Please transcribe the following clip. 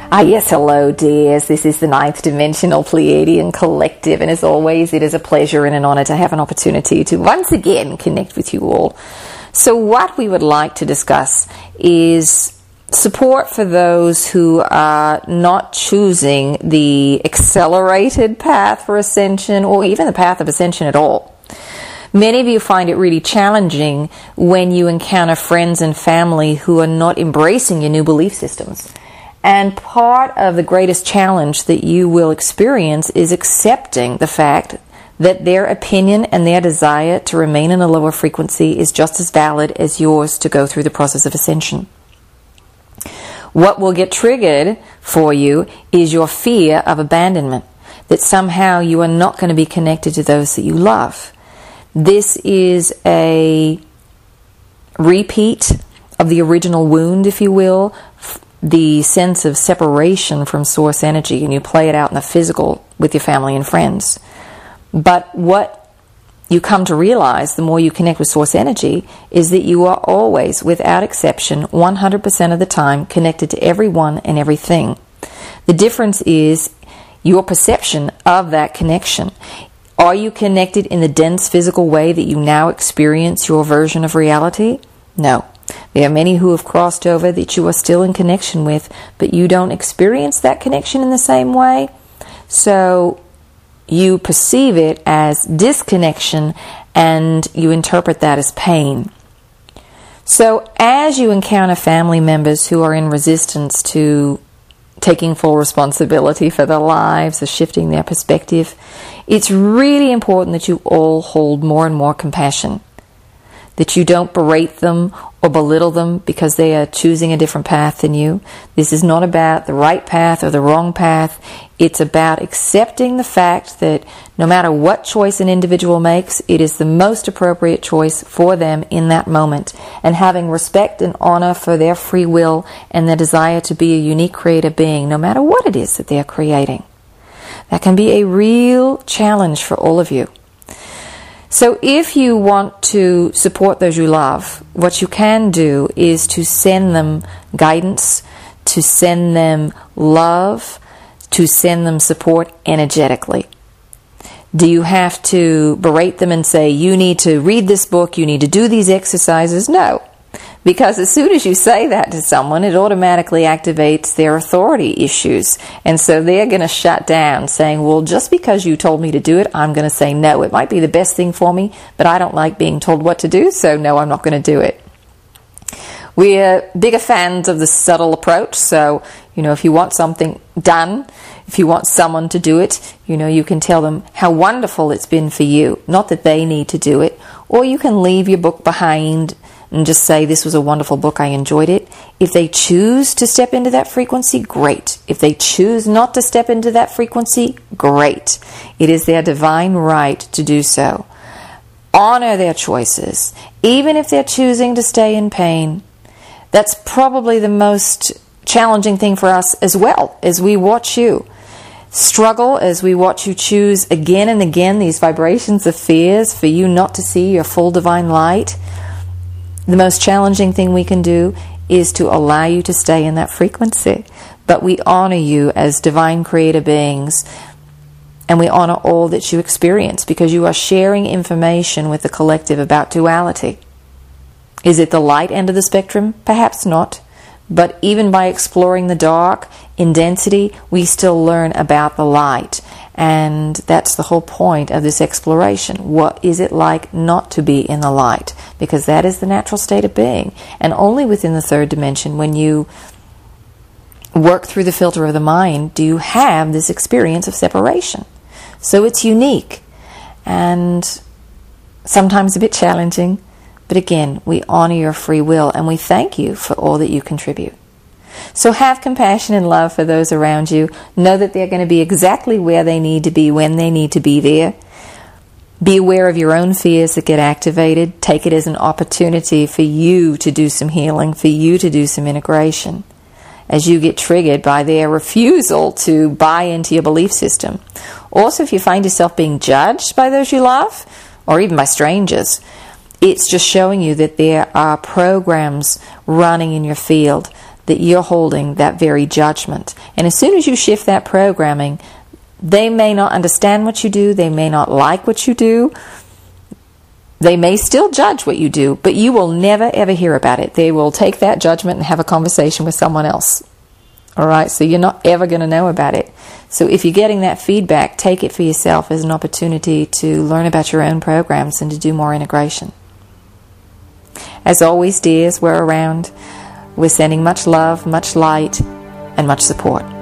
Yes, hello dears. This is the Ninth Dimensional Pleiadian Collective, and as always, it is a pleasure and an honor to have an opportunity to once again connect with you all. So what we would like to discuss is support for those who are not choosing the accelerated path for ascension or even the path of ascension at all. Many of you find it really challenging when you encounter friends and family who are not embracing your new belief systems. And part of the greatest challenge that you will experience is accepting the fact that their opinion and their desire to remain in a lower frequency is just as valid as yours to go through the process of ascension. What will get triggered for you is your fear of abandonment, that somehow you are not going to be connected to those that you love. This is a repeat of the original wound, if you will, the sense of separation from source energy, and you play it out in the physical with your family and friends. But what you come to realize the more you connect with source energy is that you are always, without exception, 100% of the time connected to everyone and everything. The difference is your perception of that connection. Are you connected in the dense physical way that you now experience your version of reality? No. There are many who have crossed over that you are still in connection with, but you don't experience that connection in the same way. So you perceive it as disconnection and you interpret that as pain. So as you encounter family members who are in resistance to taking full responsibility for their lives or shifting their perspective, it's really important that you all hold more and more compassion. That you don't berate them or belittle them because they are choosing a different path than you. This is not about the right path or the wrong path. It's about accepting the fact that no matter what choice an individual makes, it is the most appropriate choice for them in that moment. And having respect and honor for their free will and their desire to be a unique creative being, no matter what it is that they are creating. That can be a real challenge for all of you. So if you want to support those you love, what you can do is to send them guidance, to send them love, to send them support energetically. Do you have to berate them and say, you need to read this book, you need to do these exercises? No. Because as soon as you say that to someone, it automatically activates their authority issues. And so they're going to shut down, saying, well, just because you told me to do it, I'm going to say no. It might be the best thing for me, but I don't like being told what to do, so no, I'm not going to do it. We're bigger fans of the subtle approach, so, if you want something done, if you want someone to do it, you can tell them how wonderful it's been for you, not that they need to do it, or you can leave your book behind and just say, this was a wonderful book, I enjoyed it. If they choose to step into that frequency, great. If they choose not to step into that frequency, great. It is their divine right to do so. Honor their choices, even if they're choosing to stay in pain. That's probably the most challenging thing for us as well, as we watch you struggle, as we watch you choose again and again these vibrations of fears for you not to see your full divine light. The most challenging thing we can do is to allow you to stay in that frequency. But we honor you as divine creator beings, and we honor all that you experience because you are sharing information with the collective about duality. Is it the light end of the spectrum? Perhaps not. But even by exploring the dark in density, we still learn about the light. And that's the whole point of this exploration. What is it like not to be in the light? Because that is the natural state of being. And only within the third dimension, when you work through the filter of the mind, do you have this experience of separation. So it's unique and sometimes a bit challenging. But again, we honor your free will and we thank you for all that you contribute. So have compassion and love for those around you. Know that they're going to be exactly where they need to be when they need to be there. Be aware of your own fears that get activated. Take it as an opportunity for you to do some healing, for you to do some integration as you get triggered by their refusal to buy into your belief system. Also, if you find yourself being judged by those you love, or even by strangers, it's just showing you that there are programs running in your field that you're holding that very judgment. And as soon as you shift that programming, they may not understand what you do, they may not like what you do, they may still judge what you do, but you will never ever hear about it. They will take that judgment and have a conversation with someone else. All right, so you're not ever going to know about it. So if you're getting that feedback, take it for yourself as an opportunity to learn about your own programs and to do more integration. As always, dears, we're around. We're sending much love, much light, and much support.